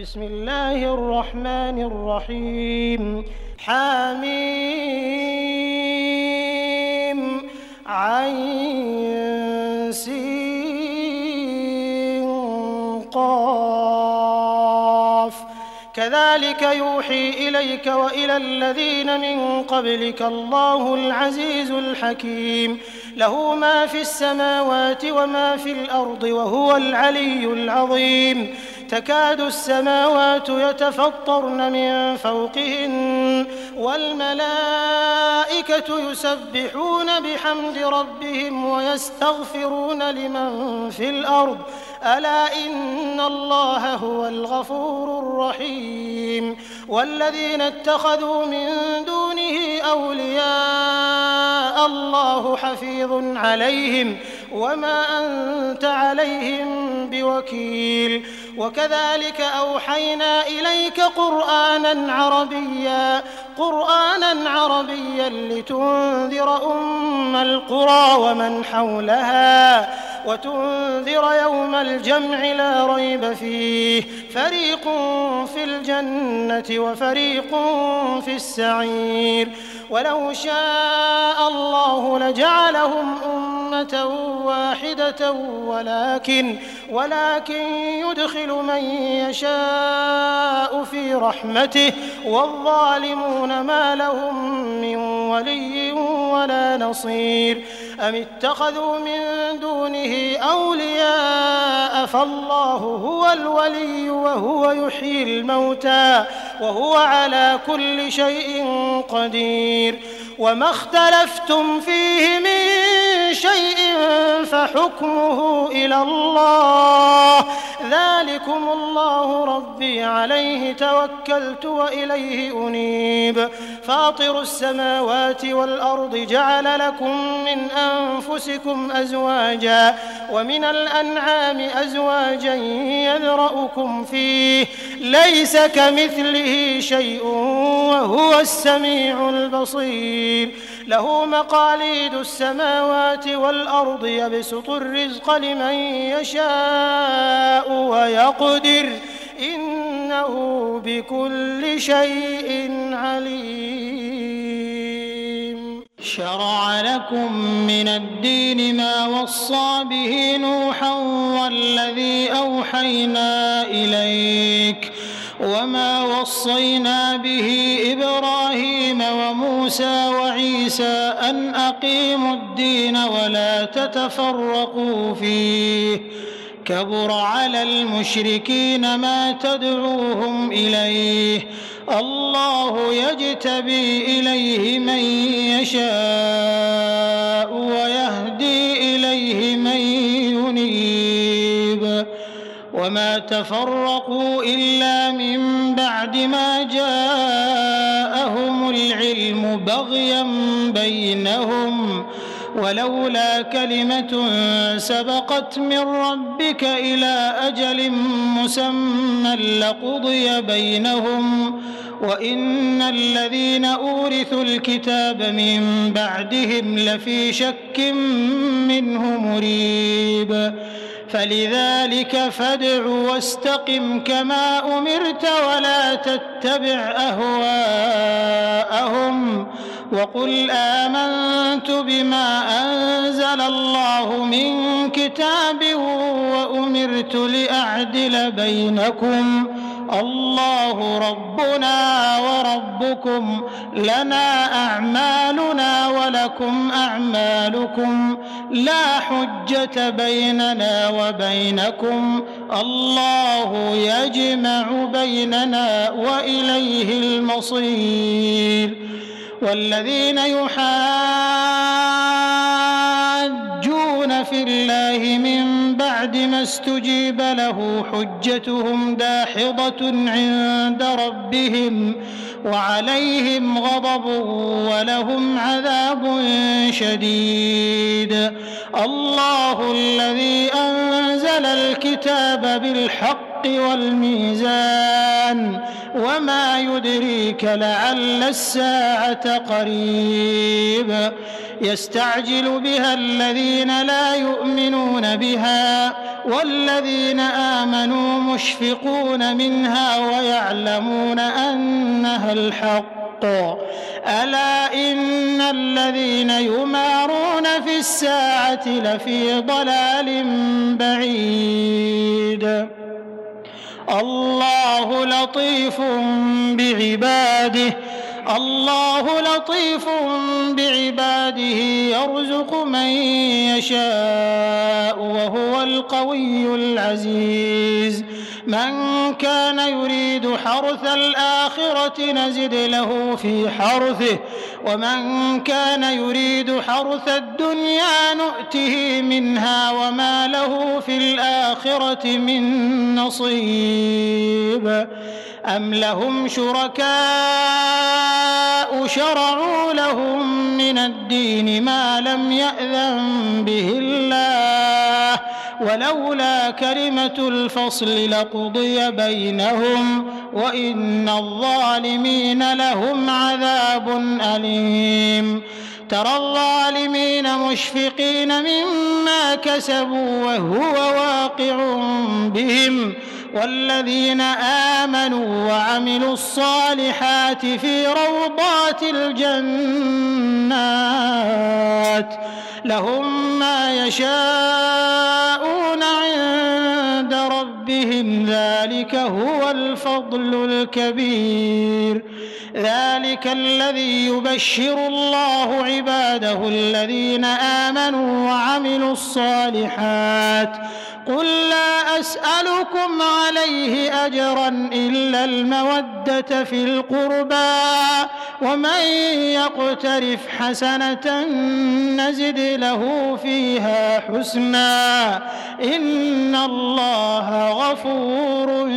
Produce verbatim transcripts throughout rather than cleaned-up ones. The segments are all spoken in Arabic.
بسم الله الرحمن الرحيم حميم عين سين قاف كذلك يوحي إليك وإلى الذين من قبلك الله العزيز الحكيم له ما في السماوات وما في الأرض وهو العلي العظيم تكاد السماوات يتفطرن من فوقهن والملائكة يسبحون بحمد ربهم ويستغفرون لمن في الأرض ألا إن الله هو الغفور الرحيم والذين اتخذوا من دونه أولياء الله حفيظ عليهم وما أنت عليهم بوكيل وكذلك أوحينا إليك قرآنا عربيا قرآنا عربيا لتنذر أم القرى ومن حولها وتنذر يوم الجمع لا ريب فيه فريق في الجنة وفريق في السعير ولو شاء الله لجعلهم أمة واحدة ولكن ولكن يدخل من يشاء في رحمته والظالمون ما لهم من ولي ولا نصير أم اتخذوا من دونه أولياء فالله هو الولي وهو يحيي الموتى وهو على كل شيء قدير وما اختلفتم فيه من شيء فحكمه إلى الله ذلكم الله ربي عليه توكلت وإليه أنيب فاطر السماوات والأرض جعل لكم من أنفسكم أزواجا ومن الأنعام أزواجا يذرأكم فيه ليس كمثله شيء وهو السميع البصير له مقاليد السماوات والأرض يبسط الرزق لمن يشاء ويقدر إنه بكل شيء عليم شرع لكم من الدين ما وصى به نوحا والذي أوحينا إليك وما وصينا به إبراهيم وموسى وعيسى أن أقيموا الدين ولا تتفرقوا فيه كبر على المشركين ما تدعوهم إليه الله يجتبي إليه من يشاء ويهدي إليه من ينيب وما تفرقوا إلا من بعد ما جاءهم العلم بغيا بينهم ولولا كلمة سبقت من ربك إلى أجل مسمى لقضي بينهم وإن الذين أورثوا الكتاب من بعدهم لفي شك منه مريب فلذلك فادع واستقم كما أمرت ولا تتبع أهواءهم وقل آمنت بما أنزل الله من كتاب وأمرت لأعدل بينكم الله ربنا وربكم لنا أعمالنا ولكم أعمالكم لا حجة بيننا وبينكم الله يجمع بيننا وإليه المصير والذين يحاجون في الله من بعد ما استجيب له حجتهم داحضة عند ربهم وعليهم غضب ولهم عذاب شديد الله الذي أنزل الكتاب بالحق والميزان وما يدريك لعل الساعة قريب يستعجل بها الذين لا يؤمنون بها والذين آمنوا مشفقون منها ويعلمون أنها الحق ألا إن الذين يمارون في الساعة لفي ضلال بعيد الله لطيف بعباده الله لطيف بعباده يرزق من يشاء وهو القوي العزيز من كان يريد حرث الآخرة نزد له في حرثه ومن كان يريد حرث الدنيا نؤته منها وما له في الآخرة من نصيب أم لهم شركاء شرعوا لهم من الدين ما لم يأذن به الله ولولا كلمة الفصل لقضي بينهم وإن الظالمين لهم عذاب أليم ترى الظالمين مشفقين مما كسبوا وهو واقع بهم والذين آمنوا وعملوا الصالحات في روضات الجنات لهم ما يشاءون عند ربهم ذلك هو الفضل الكبير ذلك الذي يبشر الله عباده الذين آمنوا وعملوا الصالحات قل لا أسألكم عليه أجرا إلا المودة في القربى ومن يقترف حسنة نزد له فيها حسنا إن الله غفور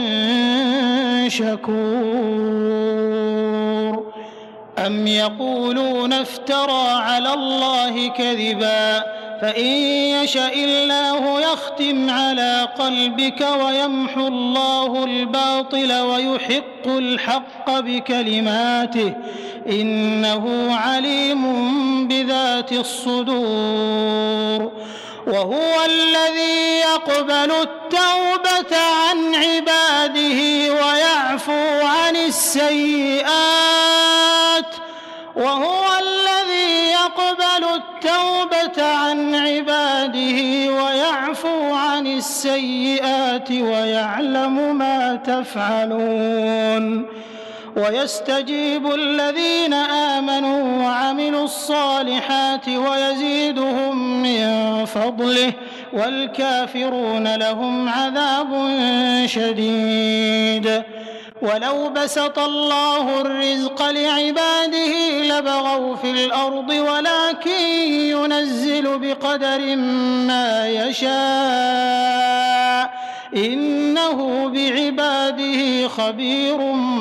شكور أم يقولون افترى على الله كذبا فإن يشاء الله يختم على قلبك ويمحو الله الباطل ويحق الحق بكلماته إنه عليم بذات الصدور وهو الذي يقبل التوبة عن عباده ويعفو عن السيئات وهو الذي يقبل التوبة عن عباده ويعفو عن السيئات ويعلم ما تفعلون ويستجيب الذين آمنوا وعملوا الصالحات ويزيدهم من فضله والكافرون لهم عذاب شديد ولو بسط الله الرزق لعباده لبغوا في الأرض ولكن ينزل بقدر ما يشاء إنه بعباده خبير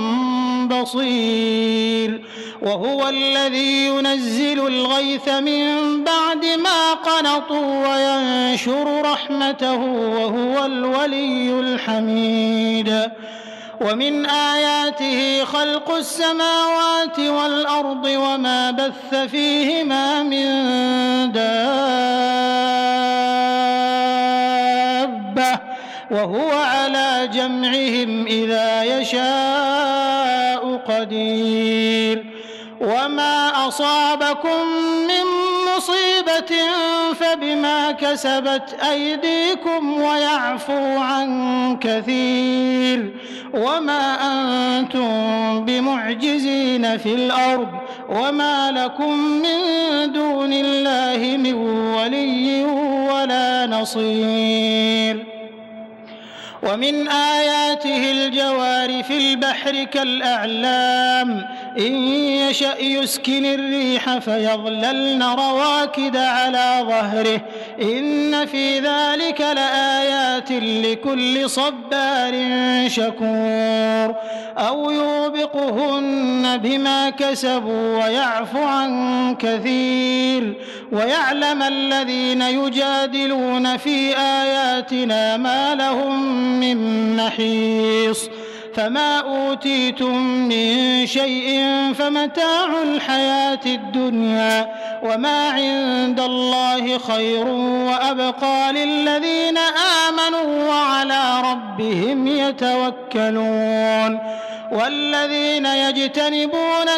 بصير وهو الذي ينزل الغيث من بعد ما قنطوا وينشر رحمته وهو الولي الحميد ومن آياته خلق السماوات والأرض وما بث فيهما من دابة وهو على جمعهم إذا يشاء قدير وما أصابكم من مصيبة فبما كسبت أيديكم ويعفو عن كثير وما أنتم بمعجزين في الأرض وما لكم من دون الله من ولي ولا نصير ومن آياته الجوار في البحر كالأعلام إن يشأ يسكن الريح فيظللن رواكد على ظهره إن في ذلك لآيات لكل صبار شكور أو يوبقهن بما كسبوا ويعفو عن كثير ويعلم الذين يجادلون في آياتنا ما لهم من محيص فما أوتيتم من شيء فمتاع الحياة الدنيا وما عند الله خير وأبقى للذين آمنوا وعلى ربهم يتوكلون والذين يجتنبون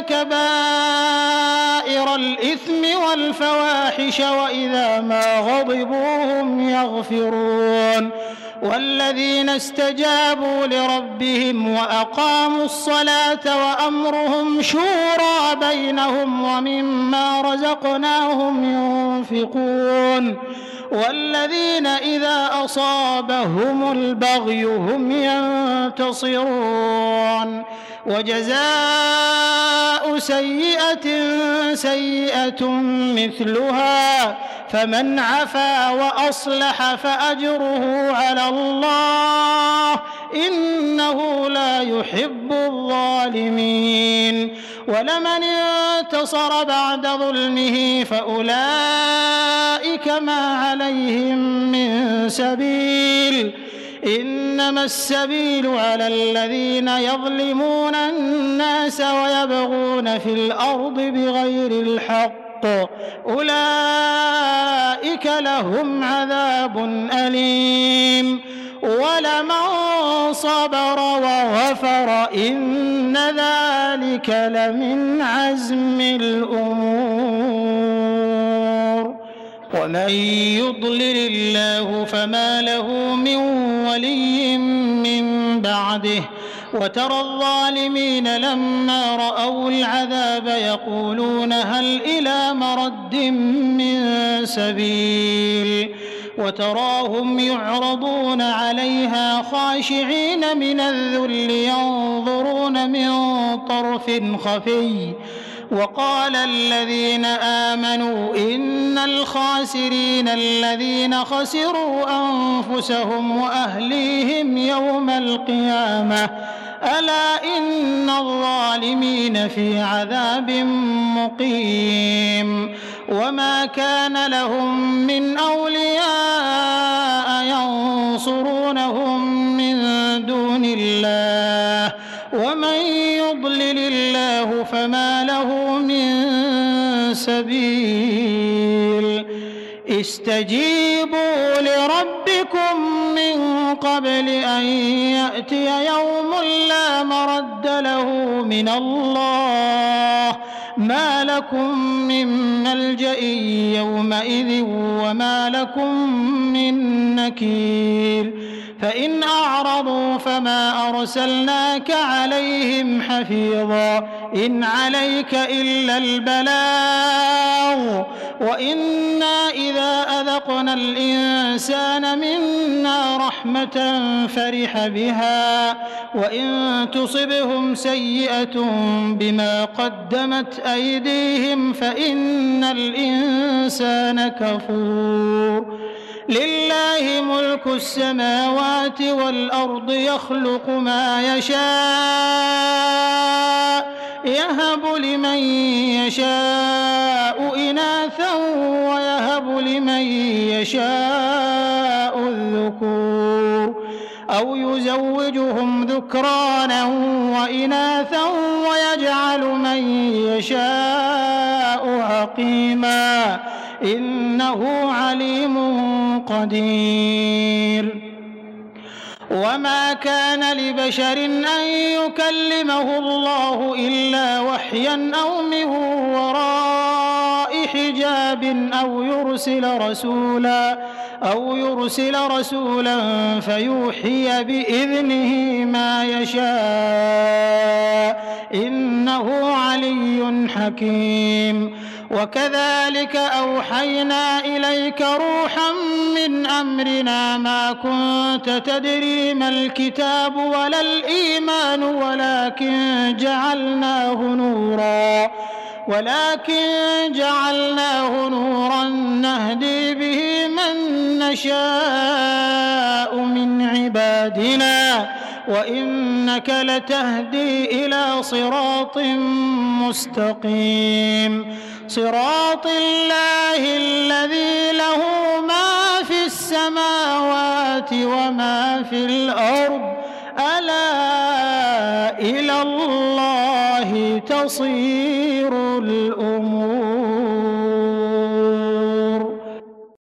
كبائر الإثم والفواحش وإذا ما غضبوا هم يغفرون والذين استجابوا لربهم وأقاموا الصلاة وأمرهم شورى بينهم ومما رزقناهم ينفقون والذين إذا أصابهم البغي هم ينتصرون وجزاء سيئة سيئة مثلها فمن عفا وأصلح فأجره على الله إنه لا يحب الظالمين ولمن انتصر بعد ظلمه فأولئك ما عليهم من سبيل إنما السبيل على الذين يظلمون الناس ويبغون في الأرض بغير الحق أولئك لهم عذاب أليم ولمن صبر وغفر إن ذلك لمن عزم الأمور ومن يضلل الله فما له من ولي من بعده وترى الظالمين لما رأوا العذاب يقولون هل إلى مرد من سبيل وتراهم يعرضون عليها خاشعين من الذل ينظرون من طرف خفي وقال الذين آمنوا إن الخاسرين الذين خسروا أنفسهم وأهليهم يوم القيامة ألا إن الظالمين في عذاب مقيم وما كان لهم من أولياء ينصرونهم من دون الله ومن يضلل الله فما له من سبيل استجيبوا لربكم من قبل أن يأتي يوم لا مرد له من الله ما لكم من ملجأ يومئذ وما لكم من نكير فإن أعرضوا فما أرسلناك عليهم حفيظا إن عليك إلا البلاغ وإنا إذا أذقنا الإنسان منا رحمة فرح بها وإن تصبهم سيئة بما قدمت أيديهم فإن الإنسان كفور لله ملك السماوات والأرض يخلق ما يشاء يهب لمن يشاء إناثا ويهب لمن يشاء الذكور أو يزوجهم ذكرانا وإناثا ويجعل من يشاء عقيما إنه عليم قدير وما كان لبشر أن يكلمه الله إلا وحيا أو من وراء حجاب أو يرسل رسولا أو يرسل رسولا فيوحي بإذنه ما يشاء إنه علي حكيم وكذلك أوحينا إليك روحا من أمرنا ما كنت تدري ما الكتاب ولا الإيمان ولكن جعلناه نورا ولكن جعلناه نورا نهدي به من نشاء من عبادنا وإنك لتهدي إلى صراط مستقيم صراط الله الذي له ما في السماوات وما في الأرض ألا إلى الله تصير الأمور.